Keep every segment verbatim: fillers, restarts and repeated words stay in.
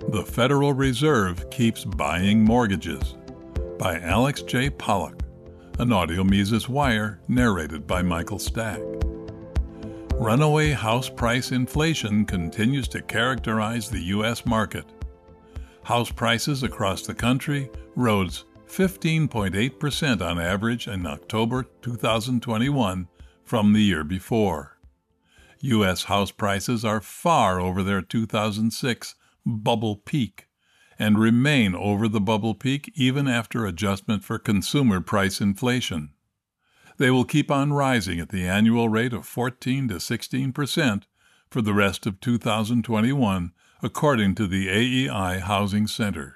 The Federal Reserve Keeps Buying Mortgages by Alex J. Pollock, an Audio Mises Wire narrated by Michael Stack. Runaway house price inflation continues to characterize the U S market. House prices across the country rose fifteen point eight percent on average in October two thousand twenty-one from the year before. U S house prices are far over their two thousand six bubble peak and remain over the bubble peak even after adjustment for consumer price inflation. They will keep on rising at the annual rate of fourteen to sixteen percent for the rest of two thousand twenty-one, according to the A E I Housing Center.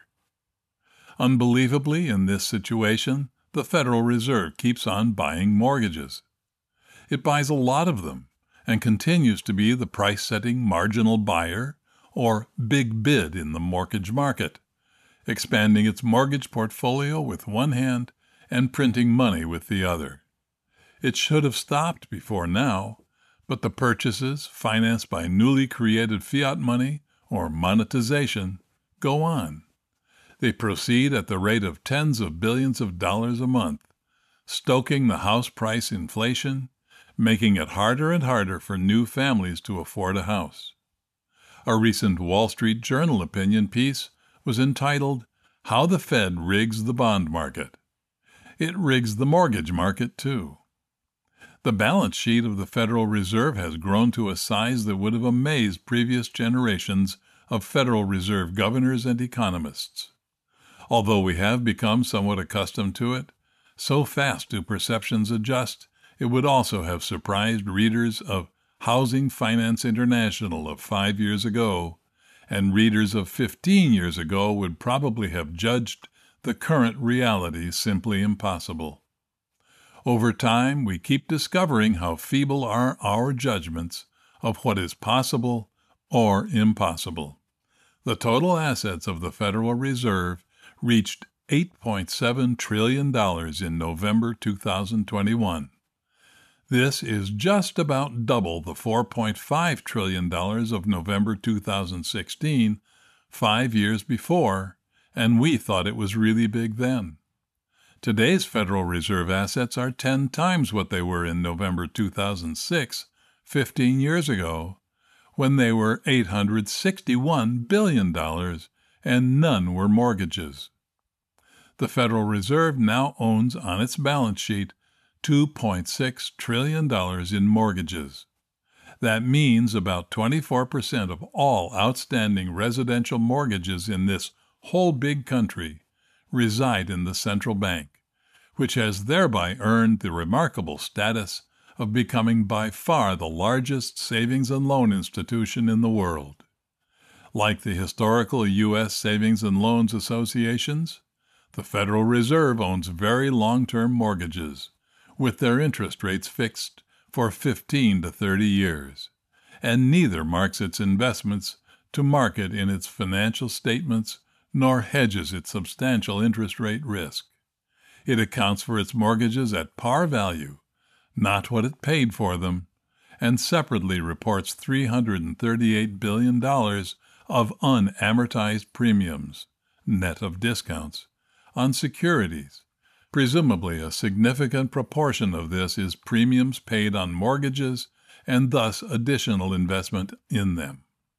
Unbelievably, in this situation, the Federal Reserve keeps on buying mortgages. It buys a lot of them and continues to be the price-setting marginal buyer or big bid in the mortgage market, expanding its mortgage portfolio with one hand and printing money with the other. It should have stopped before now, but the purchases, financed by newly created fiat money or monetization, go on. They proceed at the rate of tens of billions of dollars a month, stoking the house price inflation, making it harder and harder for new families to afford a house. A recent Wall Street Journal opinion piece was entitled, "How the Fed Rigs the Bond Market." It rigs the mortgage market, too. The balance sheet of the Federal Reserve has grown to a size that would have amazed previous generations of Federal Reserve governors and economists. Although we have become somewhat accustomed to it, so fast do perceptions adjust, it would also have surprised readers of Housing Finance International of five years ago, and readers of fifteen years ago would probably have judged the current reality simply impossible. Over time, we keep discovering how feeble are our judgments of what is possible or impossible. The total assets of the Federal Reserve reached eight point seven trillion dollars in November two thousand twenty-one. This is just about double the four point five trillion dollars of November two thousand sixteen, five years before, and we thought it was really big then. Today's Federal Reserve assets are ten times what they were in November two thousand six, fifteen years ago, when they were eight hundred sixty-one billion dollars and none were mortgages. The Federal Reserve now owns on its balance sheet two point six trillion dollars in mortgages. That means about twenty-four percent of all outstanding residential mortgages in this whole big country reside in the central bank, which has thereby earned the remarkable status of becoming by far the largest savings and loan institution in the world. Like the historical U S Savings and Loans Associations, the Federal Reserve owns very long-term mortgages, with their interest rates fixed for fifteen to thirty years, and neither marks its investments to market in its financial statements nor hedges its substantial interest rate risk. It accounts for its mortgages at par value, not what it paid for them, and separately reports three hundred thirty-eight billion dollars of unamortized premiums, net of discounts, on securities. Presumably, a significant proportion of this is premiums paid on mortgages and thus additional investment in them.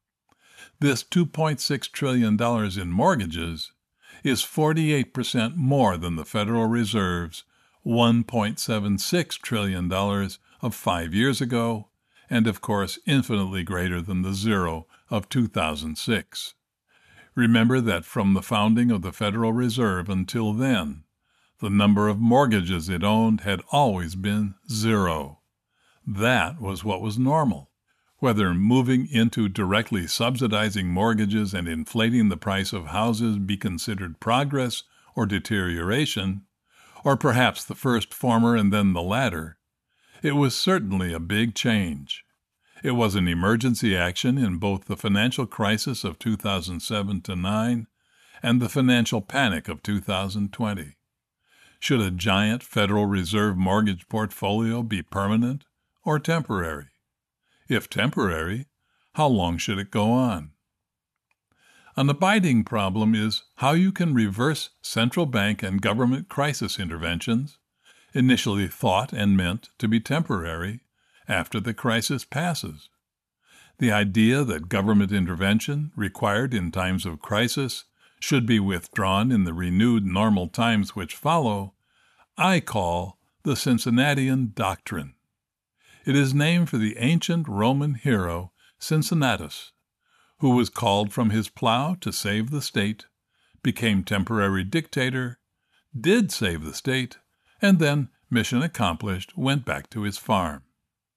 This two point six trillion dollars in mortgages is forty-eight percent more than the Federal Reserve's one point seven six trillion dollars of five years ago, and of course infinitely greater than the zero of two thousand six. Remember that from the founding of the Federal Reserve until then, the number of mortgages it owned had always been zero. That was what was normal. Whether moving into directly subsidizing mortgages and inflating the price of houses be considered progress or deterioration, or perhaps the first former and then the latter, it was certainly a big change. It was an emergency action in both the financial crisis of two thousand seven to nine and the financial panic of two thousand twenty. Should a giant Federal Reserve mortgage portfolio be permanent or temporary? If temporary, how long should it go on? An abiding problem is how you can reverse central bank and government crisis interventions, initially thought and meant to be temporary, after the crisis passes. The idea that government intervention, required in times of crisis, should be withdrawn in the renewed normal times which follow, I call the Cincinnatian doctrine. It is named for the ancient Roman hero Cincinnatus, who was called from his plow to save the state, became temporary dictator, did save the state, and then, mission accomplished, went back to his farm.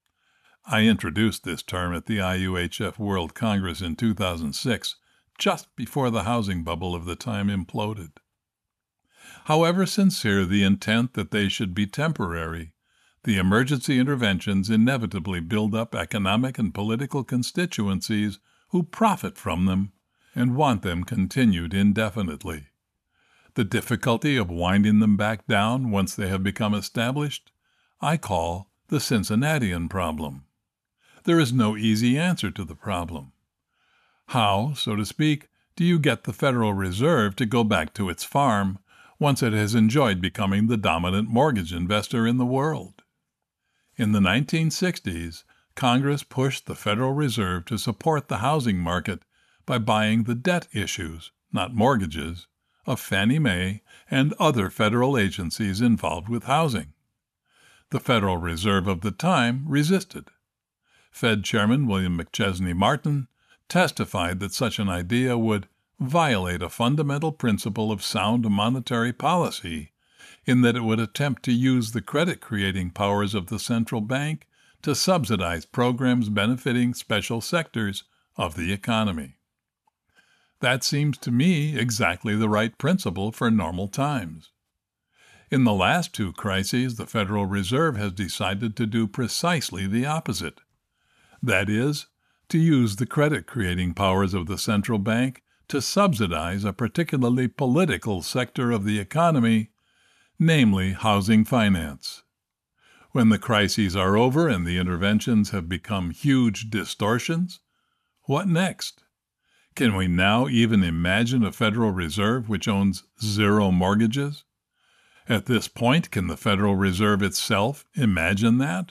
I introduced this term at the I U H F World Congress in two thousand six, just before the housing bubble of the time imploded. However sincere the intent that they should be temporary, the emergency interventions inevitably build up economic and political constituencies who profit from them and want them continued indefinitely. The difficulty of winding them back down once they have become established, I call the Cincinnatian problem. There is no easy answer to the problem. How, so to speak, do you get the Federal Reserve to go back to its farm once it has enjoyed becoming the dominant mortgage investor in the world? In the nineteen sixties, Congress pushed the Federal Reserve to support the housing market by buying the debt issues, not mortgages, of Fannie Mae and other federal agencies involved with housing. The Federal Reserve of the time resisted. Fed Chairman William McChesney Martin testified that such an idea would violate a fundamental principle of sound monetary policy in that it would attempt to use the credit-creating powers of the central bank to subsidize programs benefiting special sectors of the economy. That seems to me exactly the right principle for normal times. In the last two crises, the Federal Reserve has decided to do precisely the opposite. That is, to use the credit-creating powers of the central bank to subsidize a particularly political sector of the economy, namely housing finance. When the crises are over and the interventions have become huge distortions, what next? Can we now even imagine a Federal Reserve which owns zero mortgages? At this point, can the Federal Reserve itself imagine that?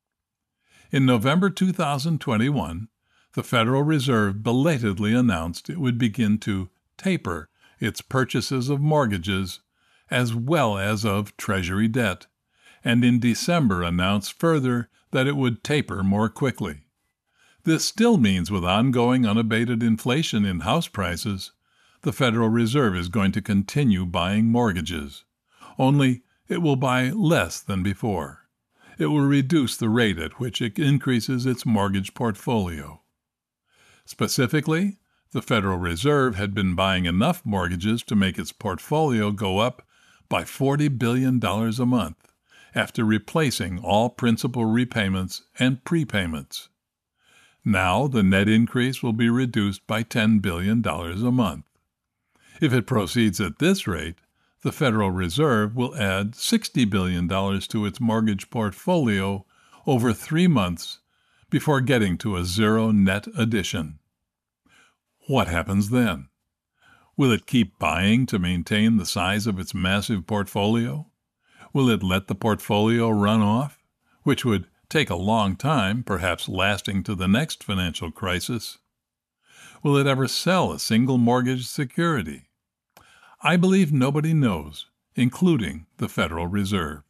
In November two thousand twenty-one, the Federal Reserve belatedly announced it would begin to taper its purchases of mortgages as well as of Treasury debt, and in December announced further that it would taper more quickly. This still means with ongoing unabated inflation in house prices, the Federal Reserve is going to continue buying mortgages. Only it will buy less than before. It will reduce the rate at which it increases its mortgage portfolio. Specifically, the Federal Reserve had been buying enough mortgages to make its portfolio go up by forty billion dollars a month, after replacing all principal repayments and prepayments. Now the net increase will be reduced by ten billion dollars a month. If it proceeds at this rate, the Federal Reserve will add sixty billion dollars to its mortgage portfolio over three months before getting to a zero net addition. What happens then? Will it keep buying to maintain the size of its massive portfolio? Will it let the portfolio run off, which would take a long time, perhaps lasting to the next financial crisis? Will it ever sell a single mortgage security? I believe nobody knows, including the Federal Reserve.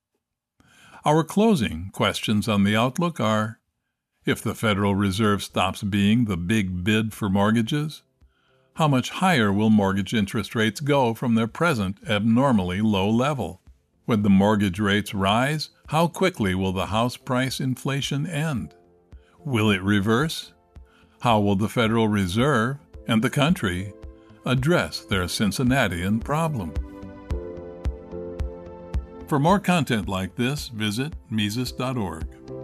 Our closing questions on the outlook are, if the Federal Reserve stops being the big bid for mortgages, how much higher will mortgage interest rates go from their present abnormally low level? When the mortgage rates rise, how quickly will the house price inflation end? Will it reverse? How will the Federal Reserve and the country address their Cincinnatian problem? For more content like this, visit Mises dot org.